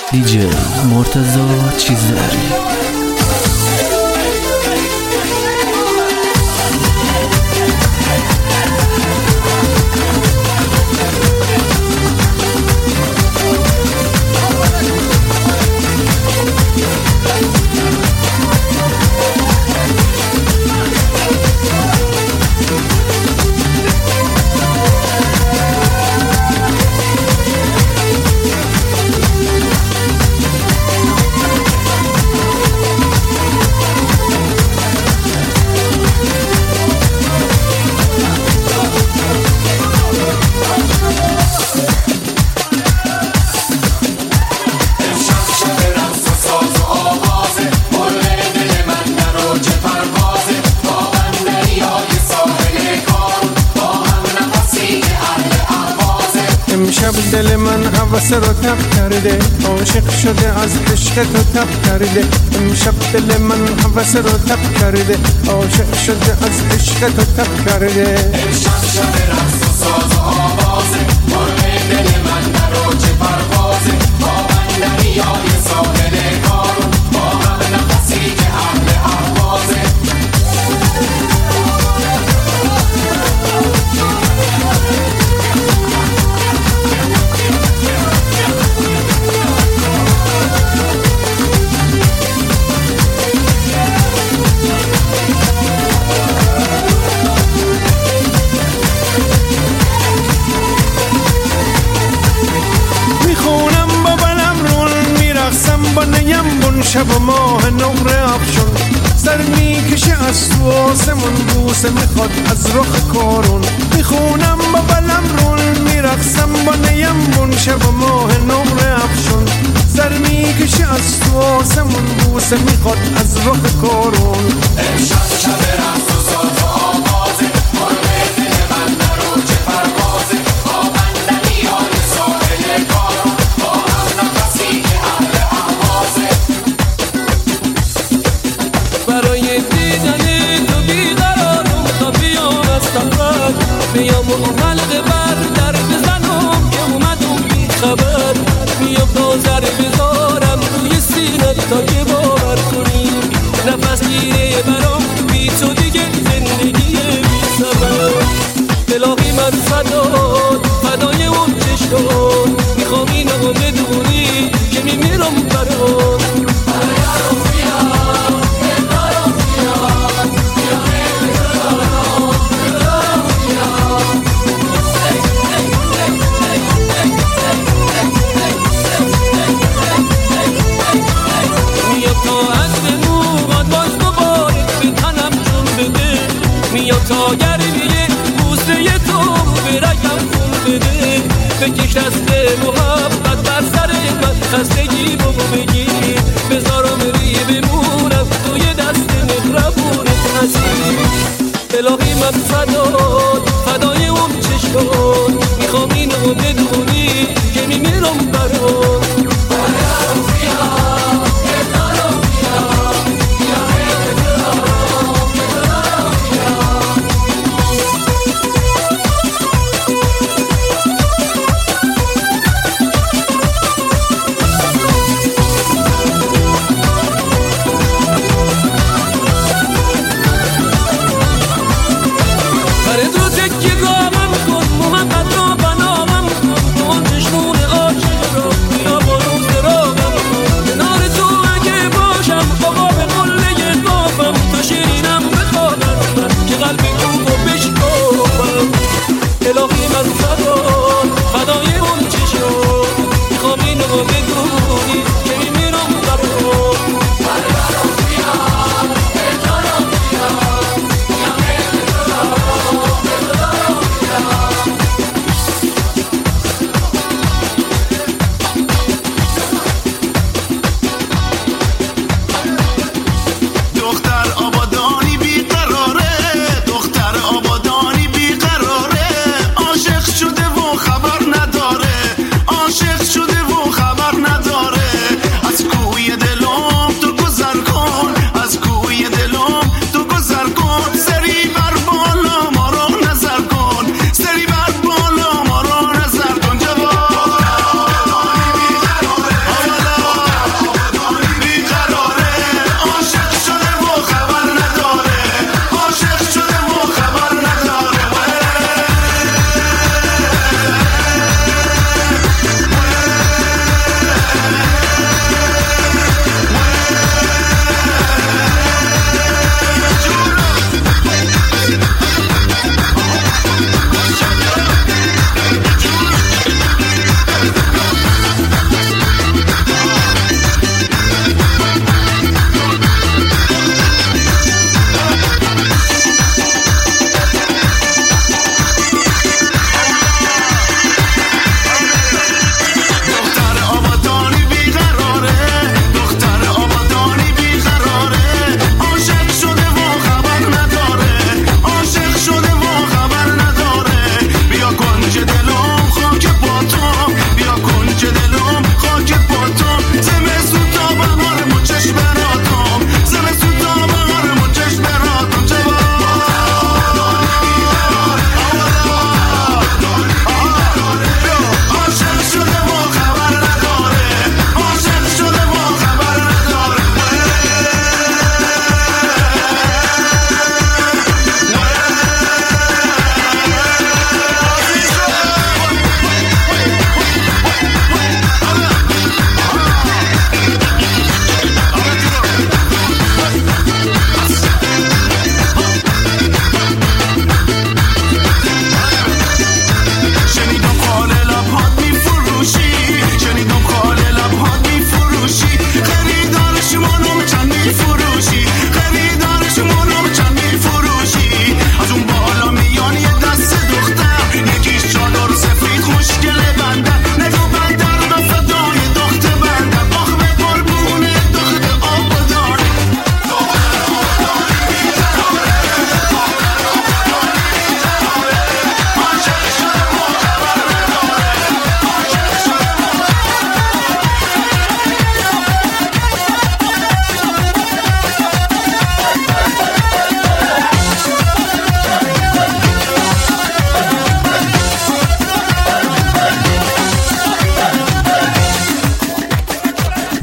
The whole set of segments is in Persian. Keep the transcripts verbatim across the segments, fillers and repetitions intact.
دیجی مرتضی چیزداری. امشب دل من هوس رو تب کرده، عاشق شده از عشق تو تب کرده. امشب دل من هوس رو تب کرده، عاشق شده از عشق تو تب کرده. امشب شب رقص و ساز و آوازه، مرغ دل من در اوج پروازه. با بندریای ساحل کارون، با هم نفسی که اهل اهوازه. با نیم بون شب و ماه نور افشون، سر میکشه از تو آسمون، بوسه میخواد از رخ کارون. میخونم با بلم رون، میرقصم با نیم بون شب و ماه نور افشون، سر میکشه از تو آسمون، بوسه میخواد از رخ کارون. امشب شب رقص و ساز و آوازه، مرغ دل من در اوج پروازه. با بندریای ساحل کارون، با هم نفسی که اهل اهوازه. برای دیدن تو بیقرارم، تا بیام از سفر، بیام و حلقه بر در بزنم که اومدم بی خبر. بیام تا زر بذارم روی سینت تا که باور کنی، نفس گیره برام بی تو دیگه زندگی بی سبب. دلاغی من فداد فدای اون چشمان، میخوام اینو بدونی که میمیرم برات. تا گرمیه بوسه تو برگم خون بده، بکش دست محبت بر سر من، خستگی بابا بگیر، بذارم ری بمونم توی دست مهربونت حسین. الهی من فداد فدای اون چشمان، میخوام اینو بدونی که میمیرم برات.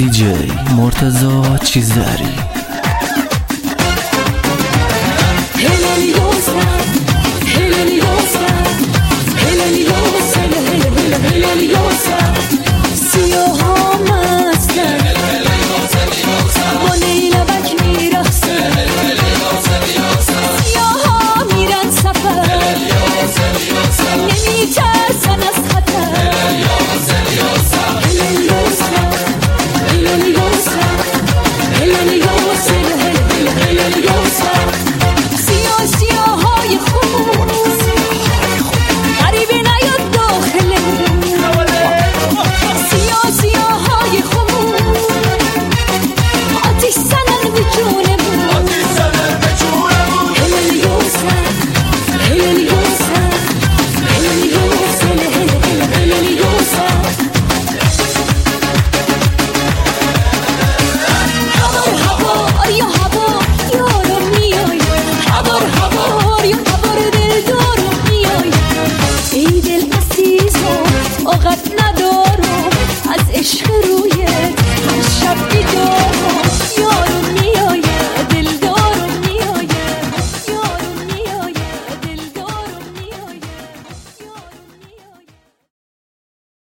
دیجی مرتضی چیزدری. ندارم از عشق روی